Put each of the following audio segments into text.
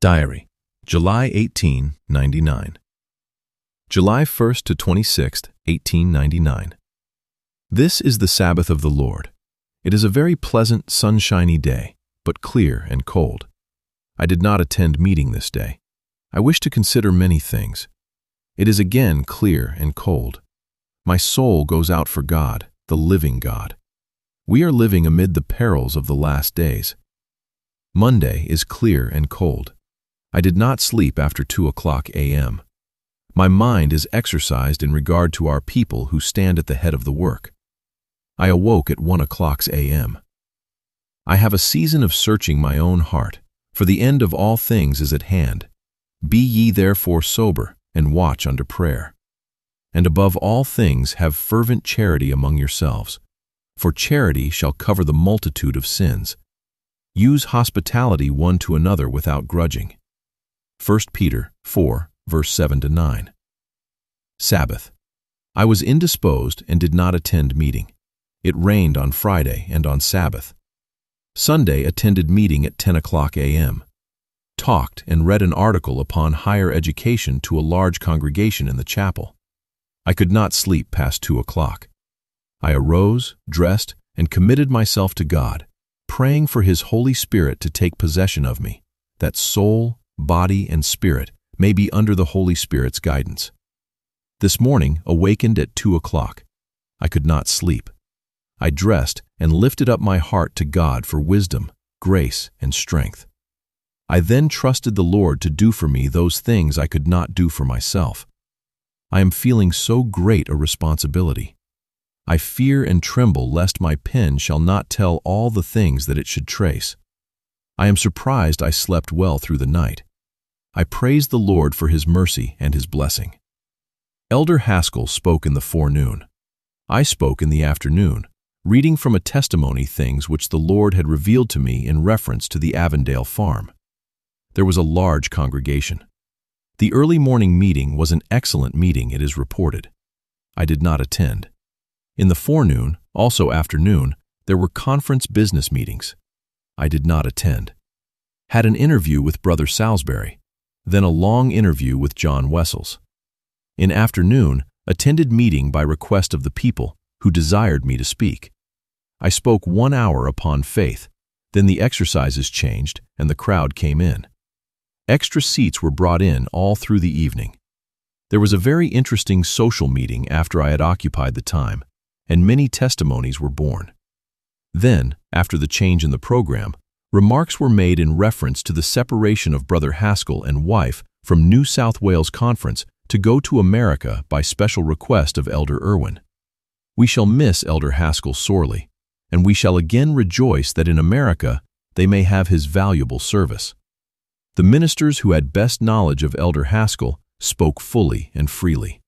Diary, July 18, 99. July 1st to 26th, 1899. This is the Sabbath of the Lord. It is a very pleasant, sunshiny day, but clear and cold. I did not attend meeting this day. I wish to consider many things. It is again clear and cold. My soul goes out for God, the living God. We are living amid the perils of the last days. Monday is clear and cold. I did not sleep after 2:00 a.m. My mind is exercised in regard to our people who stand at the head of the work. I awoke at 1:00 a.m. I have a season of searching my own heart, for the end of all things is at hand. Be ye therefore sober, and watch unto prayer. And above all things have fervent charity among yourselves, for charity shall cover the multitude of sins. Use hospitality one to another without grudging. 1 Peter 4, verse 7-9. Sabbath. I was indisposed and did not attend meeting. It rained on Friday and on Sabbath. Sunday attended meeting at 10:00 a.m. Talked and read an article upon higher education to a large congregation in the chapel. I could not sleep past 2:00. I arose, dressed, and committed myself to God, praying for His Holy Spirit to take possession of me, that soul, body, and spirit may be under the Holy Spirit's guidance. This morning awakened at 2:00. I could not sleep. I dressed and lifted up my heart to God for wisdom, grace, and strength. I then trusted the Lord to do for me those things I could not do for myself. I am feeling so great a responsibility. I fear and tremble lest my pen shall not tell all the things that it should trace. I am surprised I slept well through the night. I praise the Lord for His mercy and His blessing. Elder Haskell spoke in the forenoon. I spoke in the afternoon, reading from a testimony things which the Lord had revealed to me in reference to the Avondale farm. There was a large congregation. The early morning meeting was an excellent meeting, it is reported. I did not attend. In the forenoon, also afternoon, there were conference business meetings. I did not attend. Had an interview with Brother Salisbury, then a long interview with John Wessels. In afternoon, attended meeting by request of the people who desired me to speak. I spoke 1 hour upon faith, then the exercises changed and the crowd came in. Extra seats were brought in all through the evening. There was a very interesting social meeting after I had occupied the time, and many testimonies were born. Then, after the change in the program, remarks were made in reference to the separation of Brother Haskell and wife from New South Wales Conference to go to America by special request of Elder Irwin. We shall miss Elder Haskell sorely, and we shall again rejoice that in America they may have his valuable service. The ministers who had best knowledge of Elder Haskell spoke fully and freely.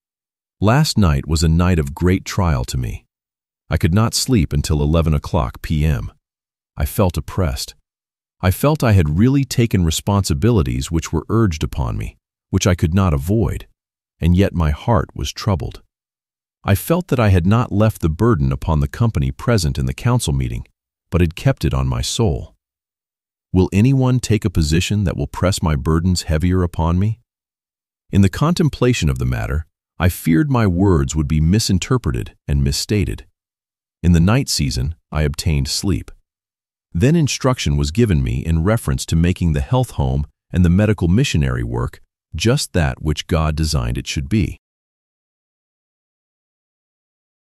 Last night was a night of great trial to me. I could not sleep until 11:00 p.m. I felt oppressed. I felt I had really taken responsibilities which were urged upon me, which I could not avoid, and yet my heart was troubled. I felt that I had not left the burden upon the company present in the council meeting, but had kept it on my soul. Will anyone take a position that will press my burdens heavier upon me? In the contemplation of the matter, I feared my words would be misinterpreted and misstated. In the night season, I obtained sleep. Then instruction was given me in reference to making the health home and the medical missionary work just that which God designed it should be.